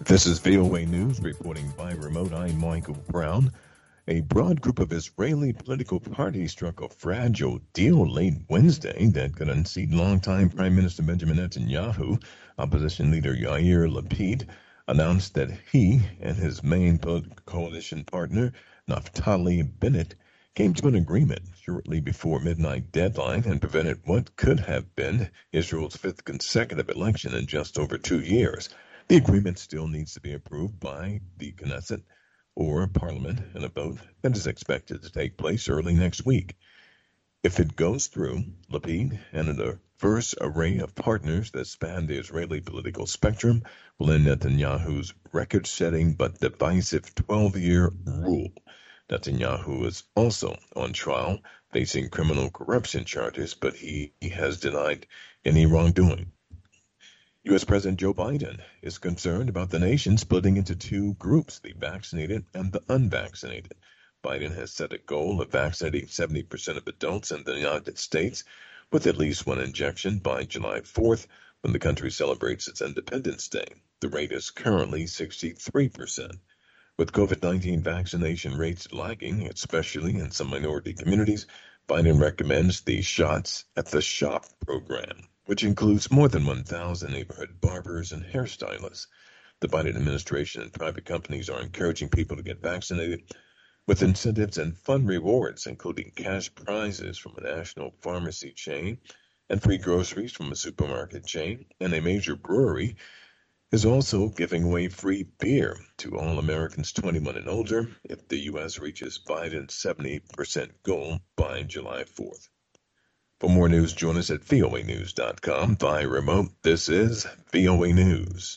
This is VOA News reporting by remote. I'm Michael Brown. A broad group of Israeli political parties struck a fragile deal late Wednesday that could unseat longtime Prime Minister Benjamin Netanyahu. Opposition leader Yair Lapid announced that he and his main political coalition partner, Naftali Bennett, came to an agreement shortly before midnight deadline and prevented what could have been Israel's fifth consecutive election in just over 2 years. The agreement still needs to be approved by the Knesset or Parliament in a vote that is expected to take place early next week. If it goes through, Lapid and a diverse array of partners that span the Israeli political spectrum will end Netanyahu's record-setting but divisive 12-year rule. Netanyahu is also on trial, facing criminal corruption charges, but he has denied any wrongdoing. U.S. President Joe Biden is concerned about the nation splitting into two groups, the vaccinated and the unvaccinated. Biden has set a goal of vaccinating 70% of adults in the United States with at least one injection by July 4th, when the country celebrates its Independence Day. The rate is currently 63%. With COVID-19 vaccination rates lagging, especially in some minority communities, Biden recommends the Shots at the Shop program, which includes more than 1,000 neighborhood barbers and hairstylists. The Biden administration and private companies are encouraging people to get vaccinated with incentives and fun rewards, including cash prizes from a national pharmacy chain and free groceries from a supermarket chain, and a major brewery is also giving away free beer to all Americans 21 and older if the U.S. reaches Biden's 70% goal by July 4th. For more news, join us at voanews.com via remote. This is VOA News.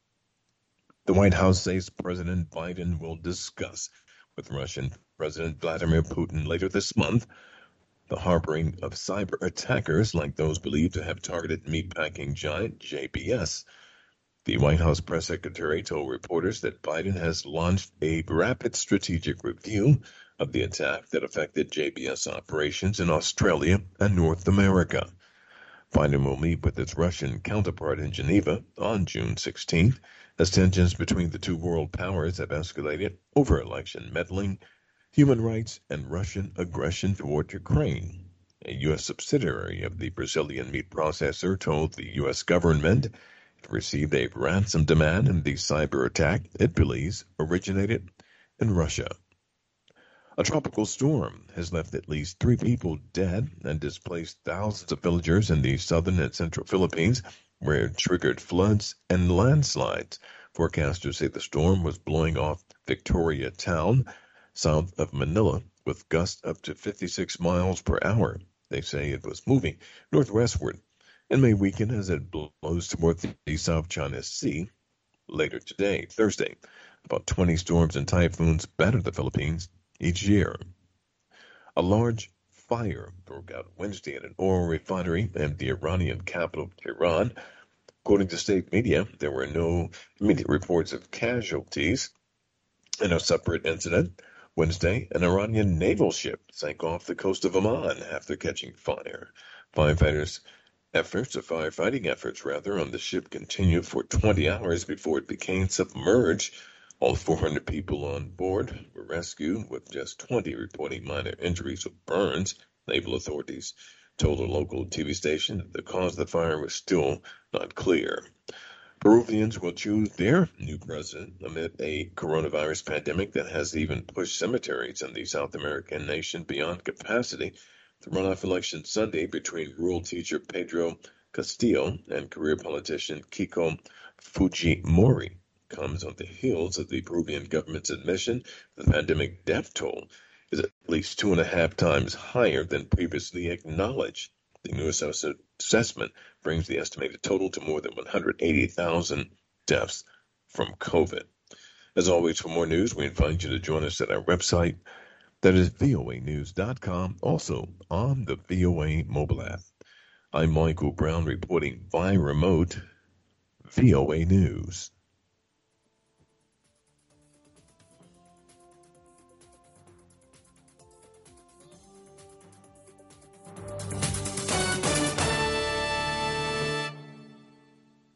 The White House says President Biden will discuss with Russian President Vladimir Putin later this month the harboring of cyber attackers like those believed to have targeted meatpacking giant JBS. The White House press secretary told reporters that Biden has launched a rapid strategic review of the attack that affected JBS operations in Australia and North America. Biden will meet with its Russian counterpart in Geneva on June 16th, as tensions between the two world powers have escalated over election meddling, human rights, and Russian aggression toward Ukraine. A U.S. subsidiary of the Brazilian meat processor told the U.S. government it received a ransom demand in the cyber attack it believes originated in Russia. A tropical storm has left at least 3 people dead and displaced thousands of villagers in the southern and central Philippines, where it triggered floods and landslides. Forecasters say the storm was blowing off Victoria Town, south of Manila, with gusts up to 56 miles per hour. They say it was moving northwestward and may weaken as it blows toward the South China Sea later today, Thursday. About 20 storms and typhoons batter the Philippines each year. A large fire broke out Wednesday at an oil refinery in the Iranian capital, Tehran. According to state media, there were no immediate reports of casualties. In a separate incident, Wednesday, an Iranian naval ship sank off the coast of Oman after catching fire. Firefighting efforts on the ship continued for 20 hours before it became submerged. All 400 people on board were rescued, with just 20 reporting minor injuries or burns. Naval authorities told a local TV station that the cause of the fire was still not clear. Peruvians will choose their new president amid a coronavirus pandemic that has even pushed cemeteries in the South American nation beyond capacity. The runoff election Sunday between rural teacher Pedro Castillo and career politician Kiko Fujimori comes on the heels of the Peruvian government's admission the pandemic death toll is at least 2.5 times higher than previously acknowledged. The newest assessment brings the estimated total to more than 180,000 deaths from COVID. As always, for more news, we invite you to join us at our website, that is voanews.com, also on the VOA mobile app. I'm Michael Brown reporting via remote VOA News.